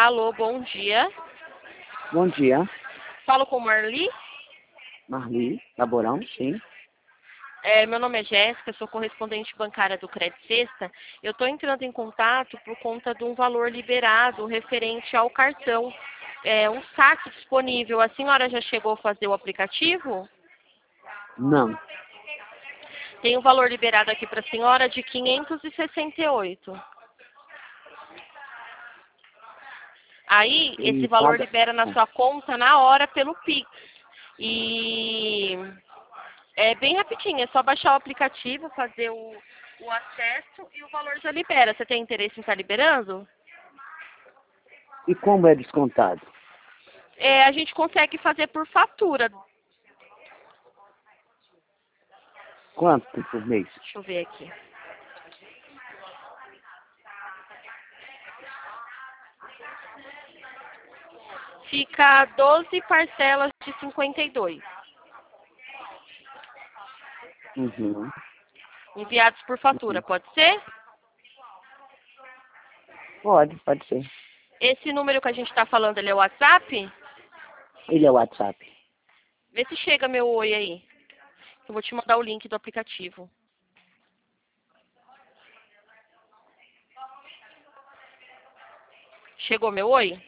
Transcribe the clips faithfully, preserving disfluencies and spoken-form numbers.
Alô, bom dia. Bom dia. Falo com Marli. Marli, Laborão, sim. É, meu nome é Jéssica, sou correspondente bancária do Crédito Sexta. Eu estou entrando em contato por conta de um valor liberado referente ao cartão. É, um saque disponível. A senhora já chegou a fazer o aplicativo? Não. Tem um valor liberado aqui para a senhora de quinhentos e sessenta e oito. Aí, E esse valor cada- libera na sua conta na hora pelo Pix. E é bem rapidinho, é só baixar o aplicativo, fazer o, o acesso e o valor já libera. Você tem interesse em estar liberando? E como é descontado? É, a gente consegue fazer por fatura. Quanto por mês? Deixa eu ver aqui. Fica doze parcelas de cinquenta e dois. Uhum. Enviados por fatura, Uhum. pode ser? Pode, pode ser. Esse número que a gente está falando, ele é o WhatsApp? Ele é o WhatsApp. Vê se chega meu oi aí. Eu vou te mandar o link do aplicativo. Chegou meu oi?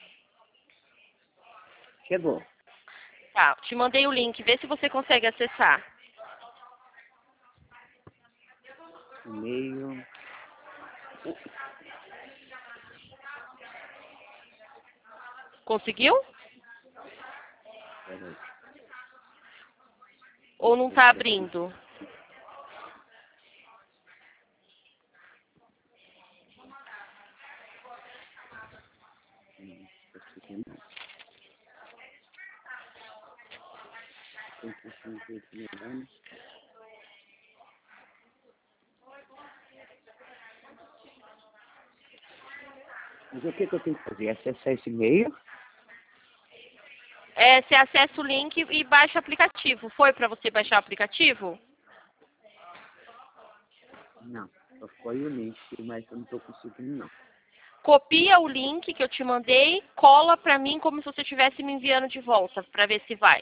Chegou. Tá, te mandei o link. Vê se você consegue acessar. E-mail. Conseguiu? Peraí. Ou não tá abrindo? Hum, esse aqui não. Tem que fazer esse negócio. Mas o que, que eu tenho que fazer? Acessar esse e-mail? É, você acessa o link e baixa o aplicativo. Foi para você baixar o aplicativo? Não. Só foi o link, mas eu não estou conseguindo, não. Copia o link que eu te mandei, cola para mim como se você estivesse me enviando de volta, para ver se vai.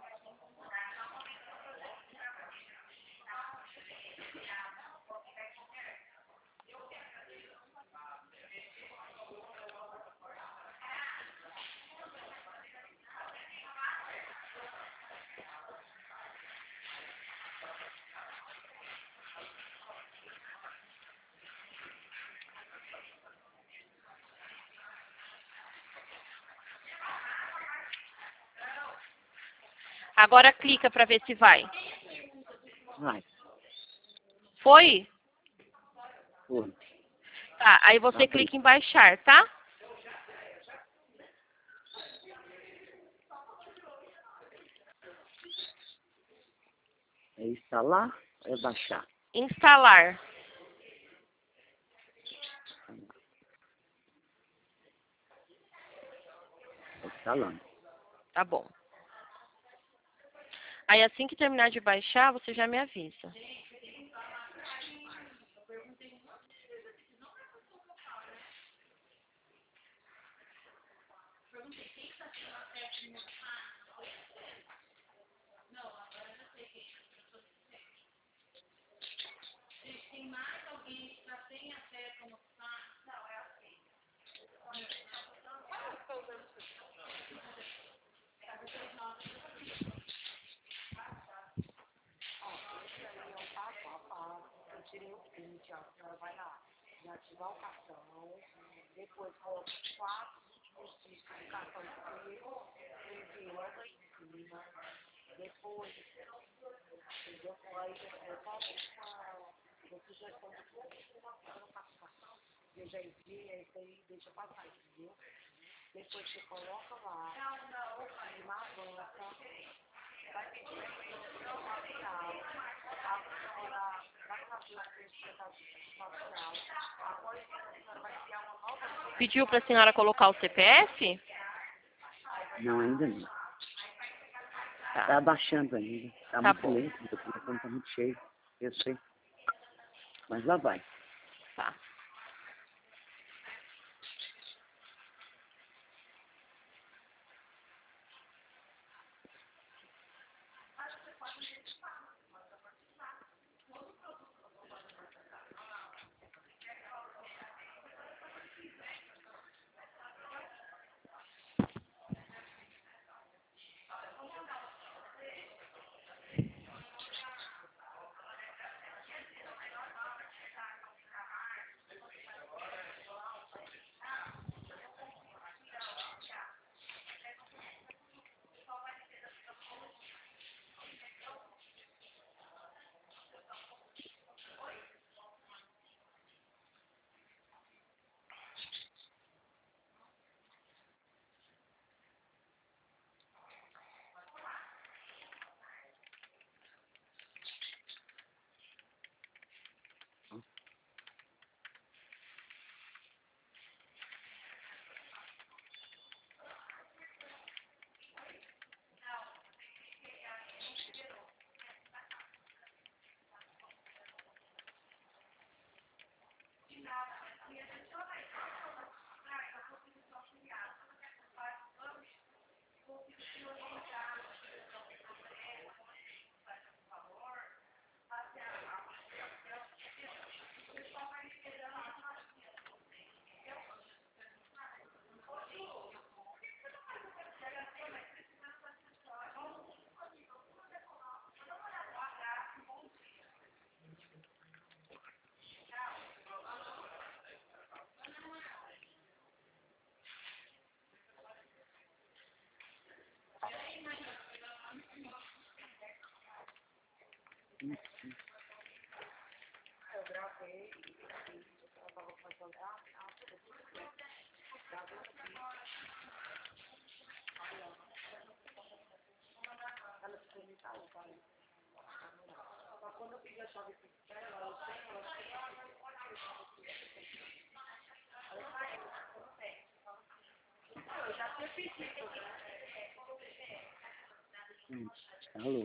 Agora clica para ver se vai. Vai. Foi? Foi. Tá, aí você Abri. clica em baixar, tá? É instalar ou é baixar? Instalar. É instalando. Tá bom. Aí assim que terminar de baixar, você já me avisa. Pediu para a senhora colocar o C P F? Não, ainda não. Tá, Tá abaixando ainda. Tá, tá muito bom. lento, o telefone tá muito cheio. Eu sei. Mas lá vai. Tá. Hum, alô.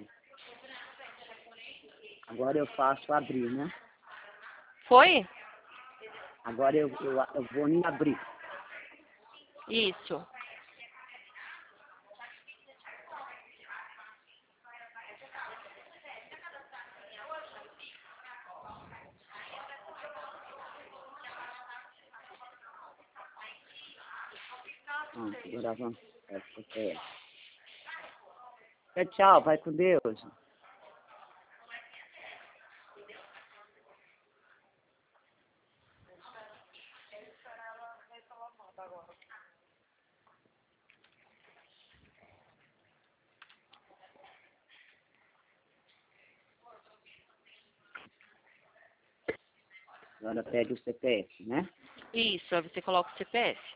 Agora eu faço abrir, né? Foi? Agora eu, eu, eu vou em abrir. Isso. Pronto, agora vamos. É, é. É, tchau, vai com Deus. Agora pede o C P F, né? Isso, aí você coloca o C P F.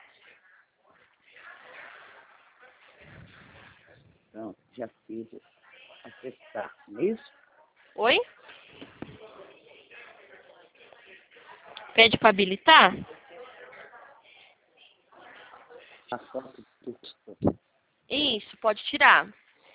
Pronto, já fiz acessar, não é isso? Oi? Pede para habilitar? A foto do Isso, pode tirar.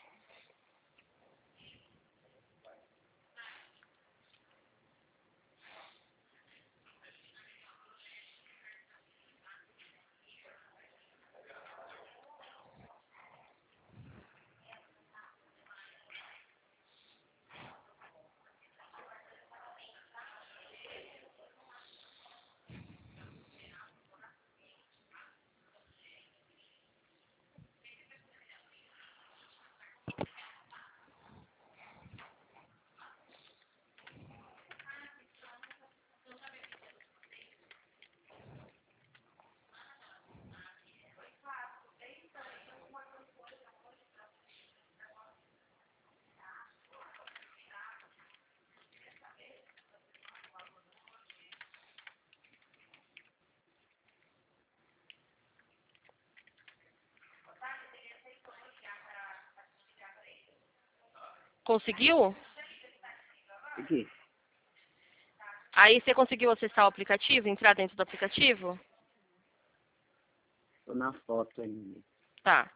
Conseguiu? aqui. Aí você conseguiu acessar o aplicativo, entrar dentro do aplicativo? Estou na foto ainda. Tá.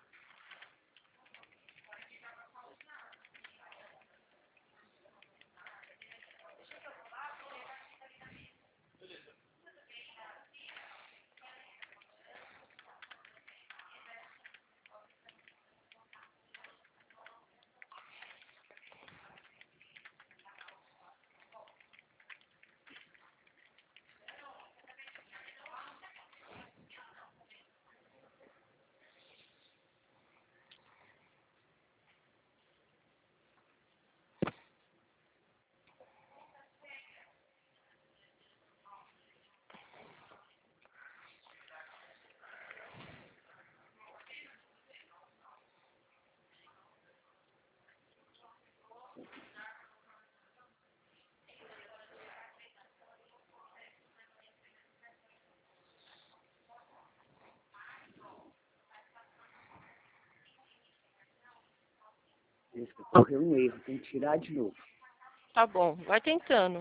Esse que ocorreu um erro, tem que tirar de novo. Tá bom, vai tentando.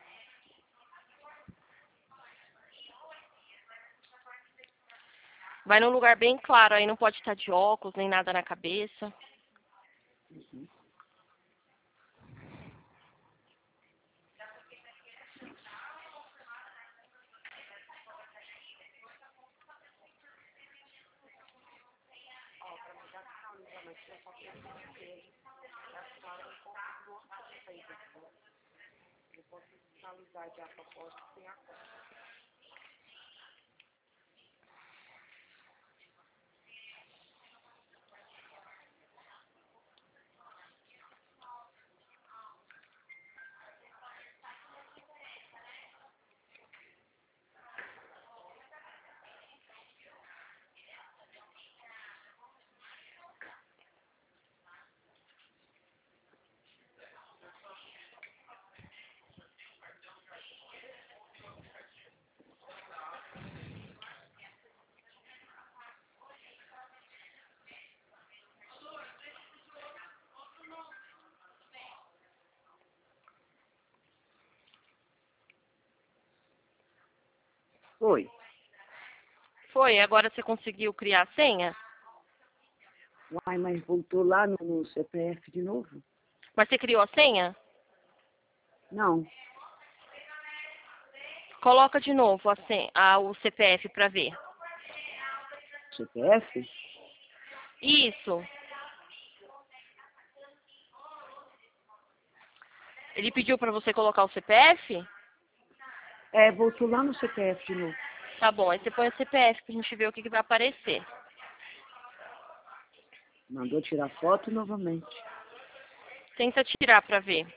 Vai num lugar bem claro, aí não pode estar de óculos, nem nada na cabeça. Uhum. Foi. Foi, agora você conseguiu criar a senha? Uai, mas voltou lá no, no C P F de novo? Mas você criou a senha? Não. Coloca de novo a senha, a, o C P F para ver. C P F? Isso. Ele pediu para você colocar o C P F? É, voltou lá no C P F de novo. Tá bom, aí você põe o C P F pra gente ver o que, que vai aparecer. Mandou tirar foto novamente. Tenta tirar para ver.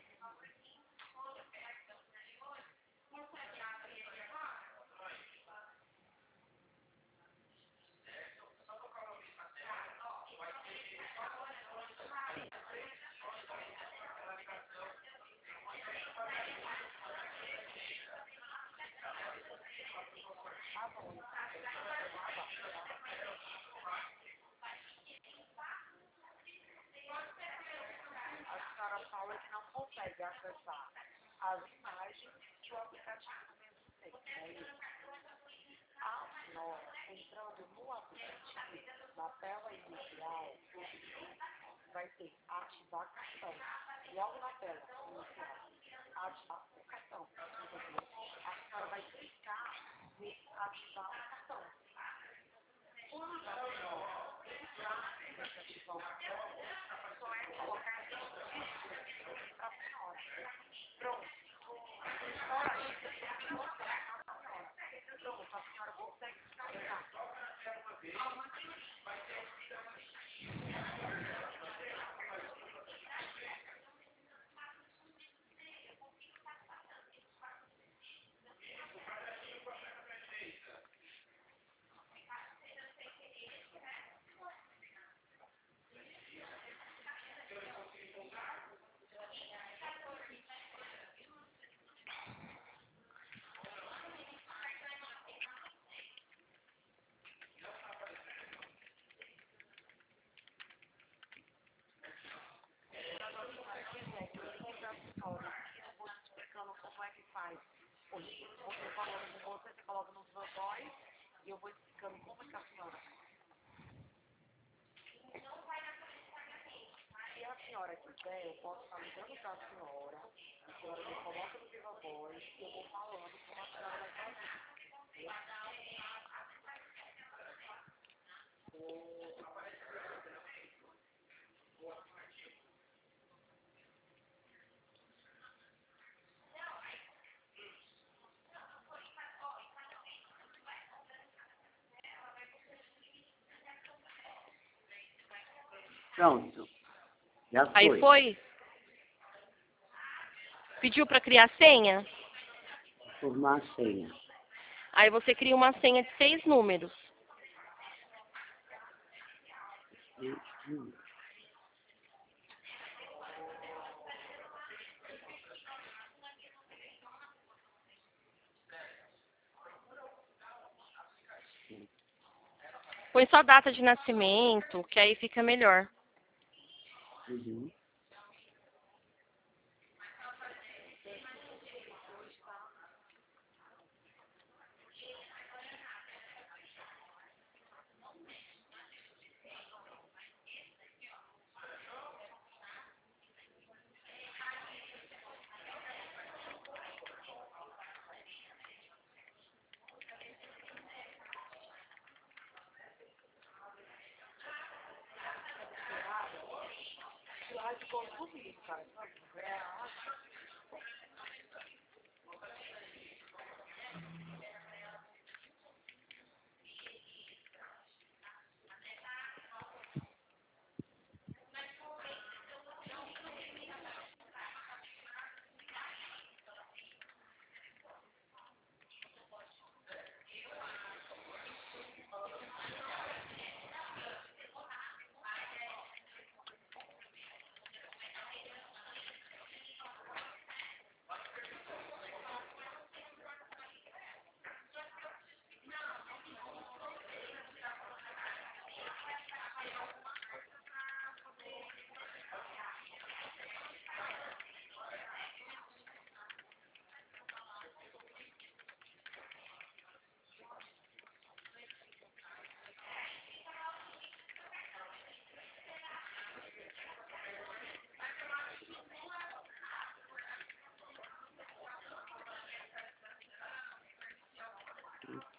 A senhora fala que não consegue acessar as imagens que o aplicativo mesmo tem. É isso. A senhora, entrando no aplicativo, na tela inicial, vai ter ativar cartão. Logo na tela inicial, ativar o cartão. Entendeu? A senhora vai clicar em ativar o cartão. Quando a senhora ativar o cartão, só é colocar isso para a senhora. Pronto. Fora isso, pronto, a senhora consegue descarregar. Como é que faz? Hoje, você falando com você, você coloca nos botões e eu vou explicando como é que a senhora. Se a senhora quiser, eu posso estar ligando para a senhora, a senhora me coloca no Viva Voz e eu vou falando como a senhora vai fazer. Pronto. Já foi. Aí foi? Pediu para criar senha? Formar a senha. Aí você cria uma senha de seis números. Hum. Põe só data de nascimento, que aí fica melhor. Uhum.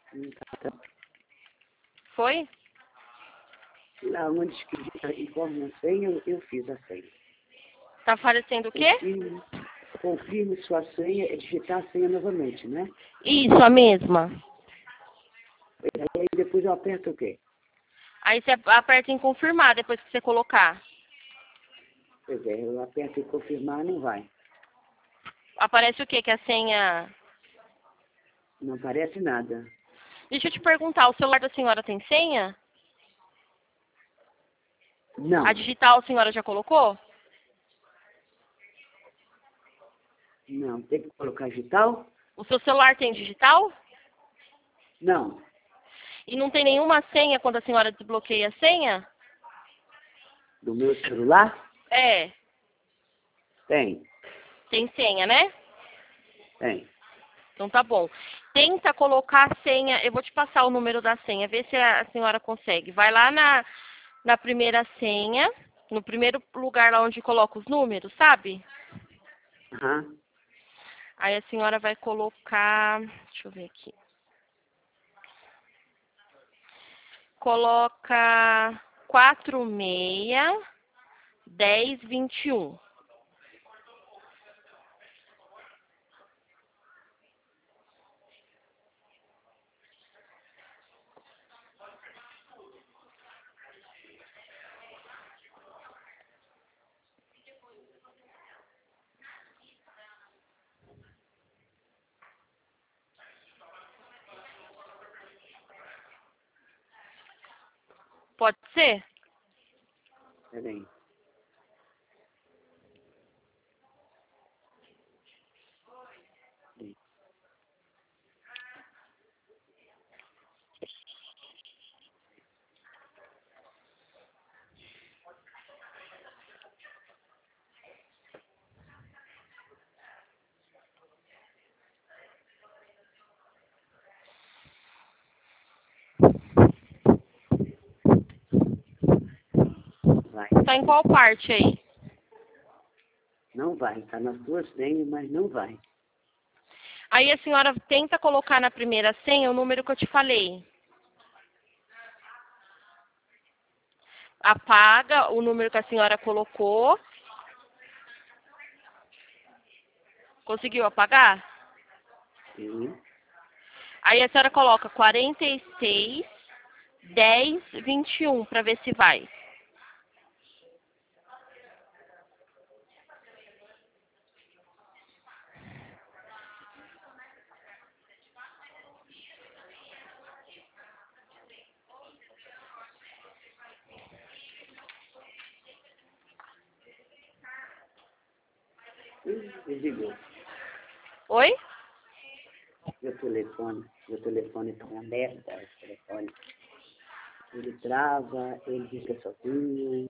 Hum, tá. Foi? Lá onde escrevi informe a senha, eu, eu fiz a senha. Tá aparecendo o quê? Confirme, confirme sua senha, é digitar a senha novamente, né? Isso, a mesma. E aí depois eu aperto o quê? Aí você aperta em confirmar depois que você colocar. Pois é, eu aperto em confirmar, não vai. Aparece o quê? Que a senha... Não aparece nada. Deixa eu te perguntar, o celular da senhora tem senha? Não, A digital a senhora já colocou? não. Tem que colocar digital? O seu celular tem digital? Não. E não tem nenhuma senha quando a senhora desbloqueia a senha? Do meu celular? É, Tem, tem senha, né? tem. Então tá bom. Tenta colocar a senha, eu vou te passar o número da senha, vê se a senhora consegue. Vai lá na, na primeira senha, no primeiro lugar lá onde coloca os números, sabe? Aham. Aí a senhora vai colocar, deixa eu ver aqui. Coloca quatro seis, dez, vinte e um. Pode ser? Peraí. Vai. Tá em qual parte aí? Não vai. Tá nas duas senhas, mas não vai. Aí a senhora tenta colocar na primeira senha o número que eu te falei. Apaga o número que a senhora colocou. Conseguiu apagar? Sim. Aí a senhora coloca quarenta e seis, dez, vinte e um para ver se vai. Ih, desligou. Oi? Meu telefone. Meu telefone tá aberto, esse telefone. Ele trava, ele fica sozinho.